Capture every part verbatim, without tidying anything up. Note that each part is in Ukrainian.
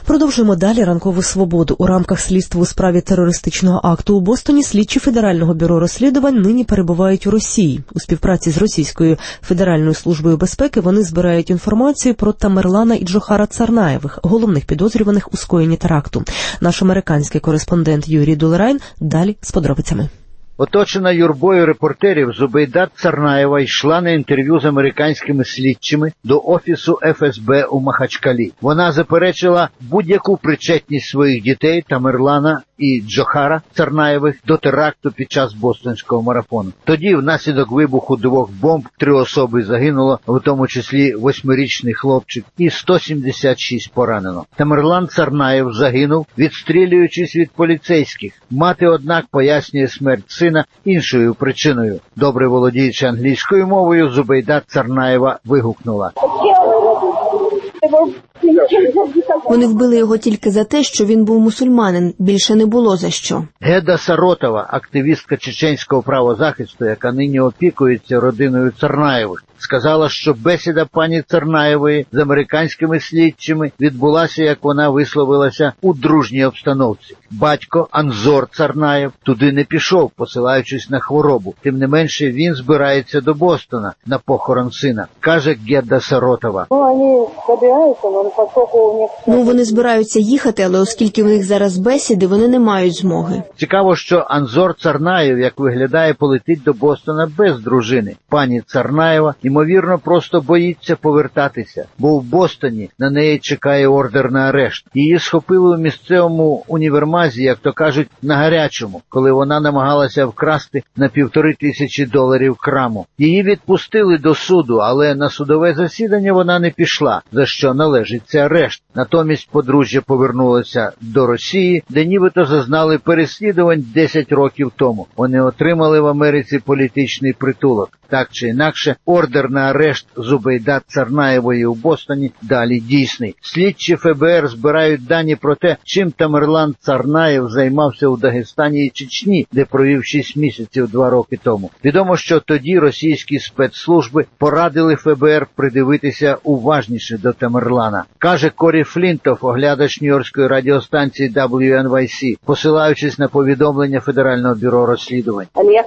Продовжуємо далі ранкову свободу. У рамках слідства у справі терористичного акту у Бостоні слідчі Федерального бюро розслідувань нині перебувають у Росії. У співпраці з Російською Федеральною службою безпеки вони збирають інформацію про Тамерлана і Джохара Царнаєвих, головних підозрюваних у скоєнні теракту. Наш американський кореспондент Юрій Долерайн далі з подробицями. Оточена юрбою репортерів, Зубейдат Царнаєва йшла на інтерв'ю з американськими слідчими до офісу еф ес бе у Махачкалі. Вона заперечила будь-яку причетність своїх дітей Тамерлана і Джохара Царнаєвих до теракту під час бостонського марафону. Тоді, внаслідок вибуху двох бомб, три особи загинуло, в тому числі восьмирічний хлопчик, і сто сімдесят шість поранено. Тамерлан Царнаєв загинув, відстрілюючись від поліцейських. Мати, однак, пояснює смерть сина іншою причиною. Добре володіючи англійською мовою, Зубейдат Царнаєва вигукнула: Вони вбили його тільки за те, що він був мусульманин. Більше не було за що. Геда Саротова, активістка чеченського правозахисту, яка нині опікується родиною Царнаєвих, сказала, що бесіда пані Царнаєвої з американськими слідчими відбулася, як вона висловилася, у дружній обстановці. Батько Анзор Царнаєв туди не пішов, посилаючись на хворобу. Тим не менше, він збирається до Бостона на похорон сина, каже Геда Саротова. Ну, вони збираються їхати, але оскільки в них зараз бесіди, вони не мають змоги. Цікаво, що Анзор Царнаєв, як виглядає, полетить до Бостона без дружини. Пані Царнаєва, ймовірно, просто боїться повертатися, бо в Бостоні на неї чекає ордер на арешт. Її схопили у місцевому універмазі, як то кажуть, на гарячому, коли вона намагалася вкрасти на півтори тисячі доларів краму. Її відпустили до суду, але на судове засідання вона не пішла, за що належиться арешт. Натомість подружжя повернулося до Росії, де нібито зазнали переслідувань десять років тому. Вони отримали в Америці політичний притулок. Так чи інакше, ордер на арешт Зубейдат Царнаєвої у Бостоні далі дійсний. Слідчі еф бе ер збирають дані про те, чим Тамерлан Царнаєв займався у Дагестані і Чечні, де провів шість місяців два роки тому. Відомо, що тоді російські спецслужби порадили еф бе ер придивитися уважніше до Тамерлана. Каже Корі Флінтов, оглядач нью-йоркської радіостанції дабл ю ен вай сі, посилаючись на повідомлення Федерального бюро розслідувань.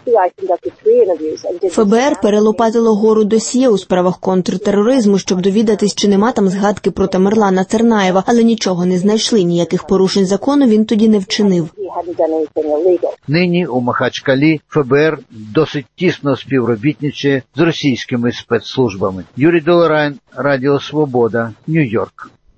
еф бе ер перелопатило гору досьє у справах контртероризму, щоб довідатись, чи нема там згадки про Тамерлана Царнаєва, але нічого не знайшли, ніяких порушень закону він тоді не вчинив. Нині у Махачкалі еф бе ер досить тісно співробітничає з російськими спецслужбами. Юрій Долерайн, Радіо Свобода, Нью-Йорк.